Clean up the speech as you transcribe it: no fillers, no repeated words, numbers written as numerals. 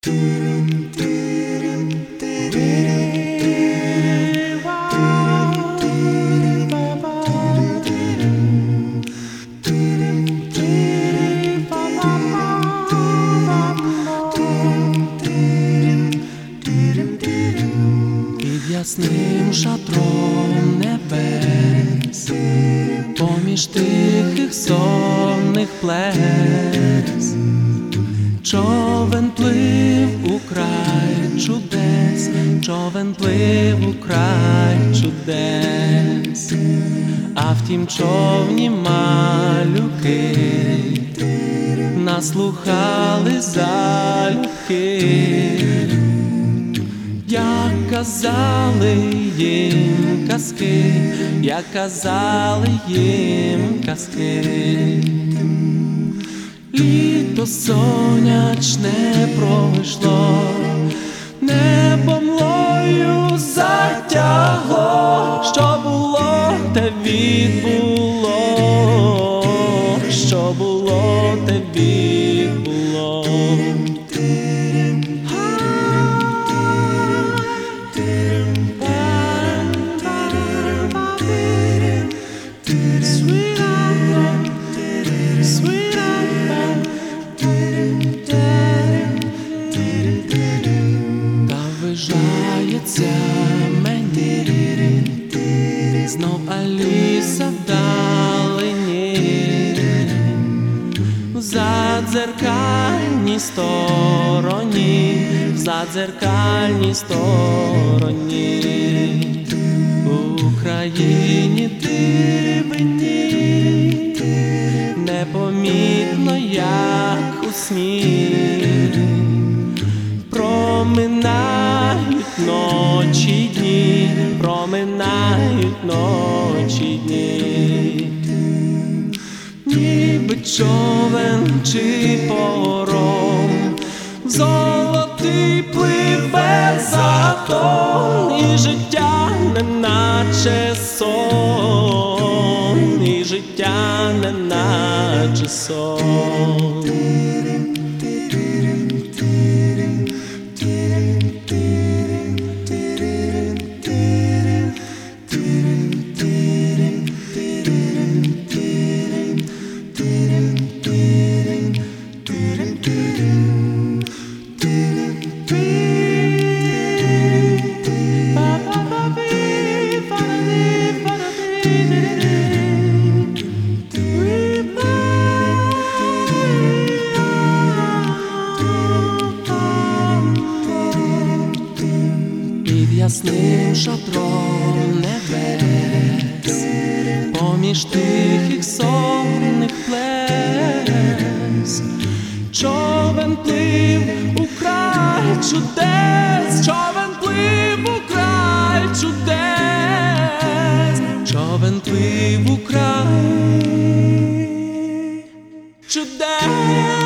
Під ясним шатром небес, поміж тихих сонних плес, човен плив у край чудес, човен плив у край чудес, а в тім човні малюки наслухали залюбки, як казали їм казки, як казали їм казки. Літо сонячне пройшло, небо млою затягло, що було, те відбуло, що було, те відбуло. Ввижається мені знов Аліса вдалині, в задзеркальній стороні, в задзеркальній стороні, в Україні дивині, непомітно, як у сні, проминають ночі дні, проминають ночі дні, ніби човен чи пором, золотий пливе затон, і життя неначе сон, і життя неначе сон. Під ясним шатром небес, поміж тихих сонних плес, човен плив у край чудес, човен плив у край чудес, човен плив у край чудес.